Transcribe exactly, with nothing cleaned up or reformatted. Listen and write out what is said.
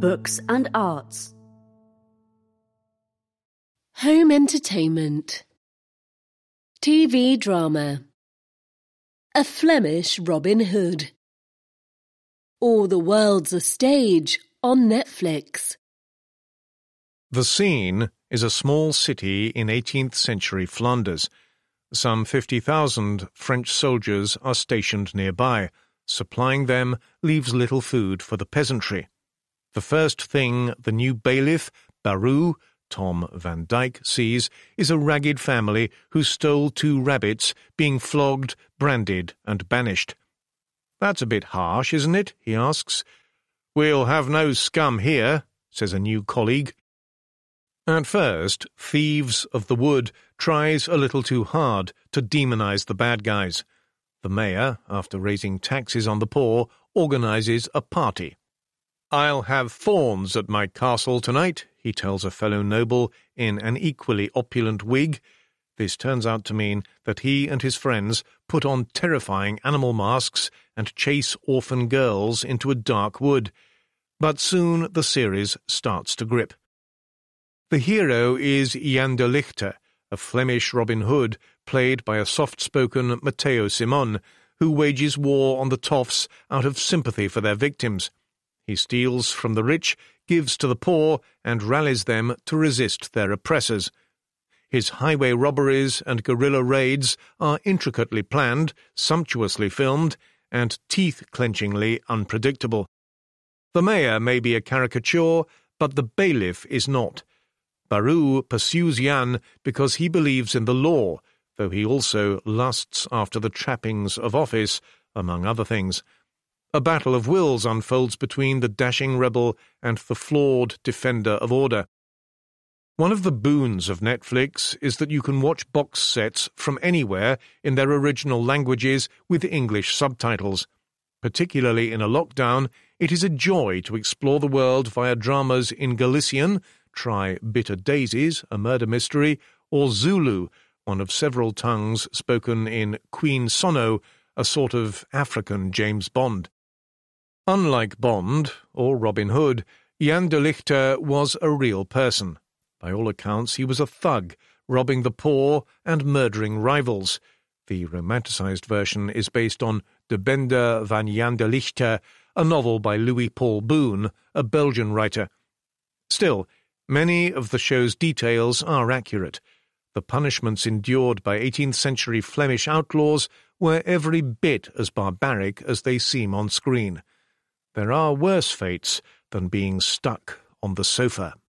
books and arts. Home entertainment. T V drama. A Flemish Robin Hood. All the World's a Stage on Netflix. The scene is a small city in eighteenth century Flanders. Some fifty thousand French soldiers are stationed nearby. Supplying them leaves little food for the peasantry. The first thing the new bailiff, Barrou, Tom Van Dyke, sees is a ragged family who stole two rabbits, being flogged, branded and banished. "That's a bit harsh, isn't it?" he asks. "We'll have no scum here," says a new colleague. At first, Thieves of the Wood tries a little too hard to demonize the bad guys. The mayor, after raising taxes on the poor, organizes a party. "I'll have fawns at my castle tonight," he tells a fellow noble in an equally opulent wig. This turns out to mean that he and his friends put on terrifying animal masks and chase orphan girls into a dark wood. But soon the series starts to grip. The hero is Jan de Lichte, a Flemish Robin Hood, played by a soft-spoken Matteo Simon, who wages war on the toffs out of sympathy for their victims. He steals from the rich, gives to the poor, and rallies them to resist their oppressors. His highway robberies and guerrilla raids are intricately planned, sumptuously filmed, and teeth-clenchingly unpredictable. The mayor may be a caricature, but the bailiff is not. Barrou pursues Jan because he believes in the law, though he also lusts after the trappings of office, among other things. A battle of wills unfolds between the dashing rebel and the flawed defender of order. One of the boons of Netflix is that you can watch box sets from anywhere in their original languages with English subtitles. Particularly in a lockdown, it is a joy to explore the world via dramas in Galician, try Bitter Daisies, a murder mystery, or Zulu, one of several tongues spoken in Queen Sono, a sort of African James Bond. Unlike Bond, or Robin Hood, Jan de Lichte was a real person. By all accounts, he was a thug, robbing the poor and murdering rivals. The romanticized version is based on De Bende van Jan de Lichte, a novel by Louis Paul Boon, a Belgian writer. Still, many of the show's details are accurate. The punishments endured by eighteenth century Flemish outlaws were every bit as barbaric as they seem on screen. There are worse fates than being stuck on the sofa.